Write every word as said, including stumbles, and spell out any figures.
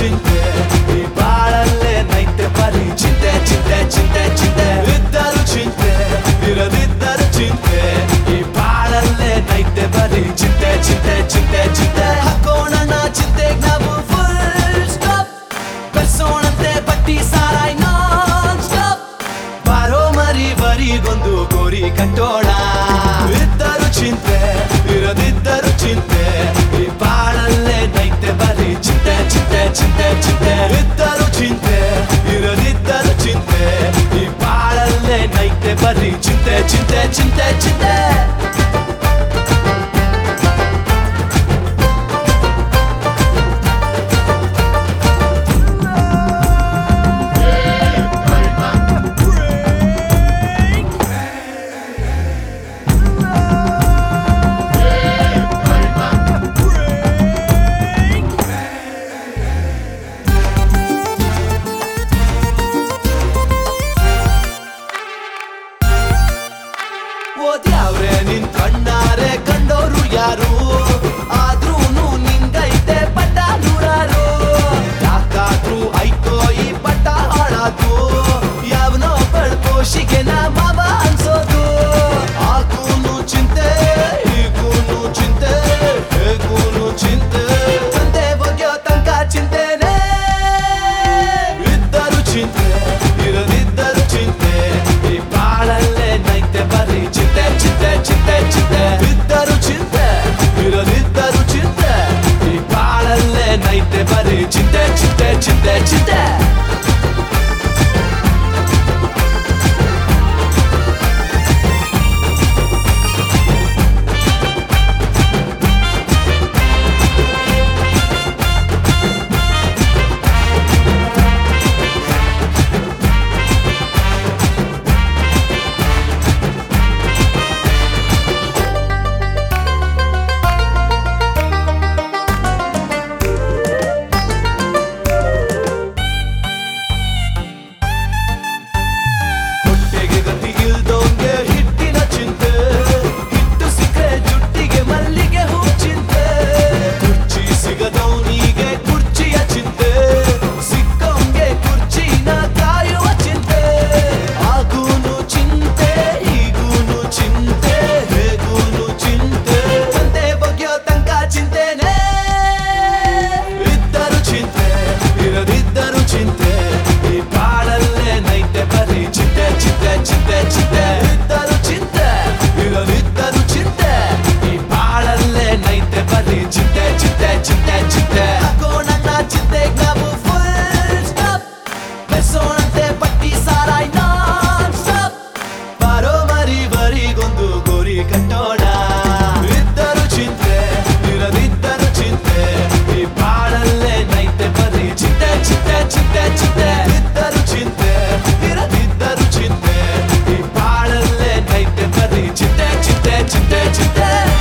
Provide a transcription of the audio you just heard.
ಚಿಂತೆ ಈ ಬಾಳಲ್ಲೇ ನೈತೆ ಬರೀ ಚಿಂತೆ ಚಿಂತೆ ಚಿಂತೆ ಚಿಂತೆ ಇದ್ದರು ಚಿಂತೆ ಇರದಿದ್ದರು ಚಿಂತೆ ಈ ಬಾಳಲ್ಲೇ ನೈತೆ ಬರೀ ಚಿಂತೆ ಚಿಂತೆ ಚಿಂತೆ ಚಿಂತೆ ಹಾಕೋಣ ಚಿಂತೆಗ್ ನಾವು ಫುಲ್ ಸ್ಟಾಪ್ ಬೆರ್ಸೋಣಂತೆ ಬಟ್ಟಿ ಸಾರಾಯ್ ನಾನ್ ಸ್ಟಾಪ್ ಬಾರೋ ಮರಿ ಬರಿಗೊಂದು ಗೋರಿ ಕಟ್ಟೋಣ ಇದ್ದರು ಚಿಂತೆ ಇರದಿದ್ದರು ಚಿಂತೆ ಈ ಬಾಳಲ್ಲೇ ನೈತೆ ಬರೀ ಚಿಂತೆ ಚಿಂತೆ ಚಿಂತೆ ಚಿಂತೆ ಇದ್ದರು ಚಿಂತೆ ಇರದಿದ್ದರು ಚಿಂತೆ ಈ ಬಾಳಲ್ಲೇ ನೈತೆ ಬರೀ ಚಿಂತೆ ಚಿಂತೆ ಚಿಂತೆ ಚಿಂತೆ ಓದ್ಯಾವ್ರೆ ನಿನ್ ಕಣ್ಣಾರೆ ಕಂಡೋರು ಯಾರು ಆದ್ರೂನು ನಿಂಗೈತೆ ಪಟ್ಟ ನೂರಾರು ಯಾಕಾದ್ರೂ ಐತೋ ಈ ಪಟ್ಟ ಹಾಳಾದು ಯಾವನೋ ಬಳ್ಕೋಶಿಗೆ ನಾ ಮಾವ ಅನ್ಸೋದು ಆಗೂನು ಚಿಂತೆ ಈಗೂನು ಚಿಂತೆ ಹೇಗೂನು ಚಿಂತೆ ತಂದೆ ಒಗ್ಯೋ ತನಕ ಚಿಂತೆನೆ ಇದ್ದರು ಚಿಂತೆ ಇರದಿದ್ದರು ಚಿಂತೆ ಈ ಬಾಳಲ್ಲೇ ನೈತೆ ಬರೀ ಚಿಂತೆ ಚಿಂತೆ ಚಿಂತೆ ಚಿಂತೆ ಇದ್ದರು ಚಿಂತೆ ಇರದಿದ್ದರು ಚಿಂತೆ ಈ ಬಾಳಲ್ಲೇ ನೈತೆ ಬರೀ ಚಿಂತೆ ಚಿಂತೆ ಚಿಂತೆ ಚಿಂತೆ ಕಟ್ಟೋಣ ಇದ್ದರು ಚಿಂತೆ ಇರದಿದ್ದರು ಚಿಂತೆ ಈ ಬಾಳಲ್ಲೇ ನೈತೆ ಬರೀ ಚಿಂತೆ ಚಿಂತೆ ಚಿಂತೆ ಚಿಂತೆ ಇದ್ದರು ಚಿಂತೆ ಇರದಿದ್ದರು ಚಿಂತೆ ಈ ಬಾಳಲ್ಲೇ ನೈತೆ ಬರೀ ಚಿಂತೆ ಚಿಂತೆ ಚಿಂತೆ ಚಿಂತೆ